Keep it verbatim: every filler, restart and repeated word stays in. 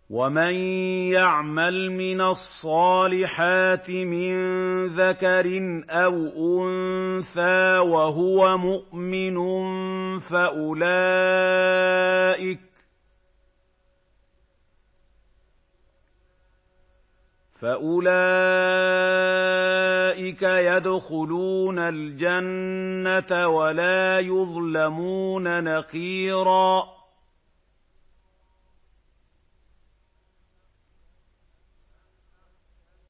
وَمَن يَعْمَلْ مِنَ الصَّالِحَاتِ مِن ذَكَرٍ أَوْ أُنثَىٰ وَهُوَ مُؤْمِنٌ فَأُولَٰئِكَ فَأُولَٰئِكَ يَدْخُلُونَ الْجَنَّةَ وَلَا يُظْلَمُونَ نَقِيرًا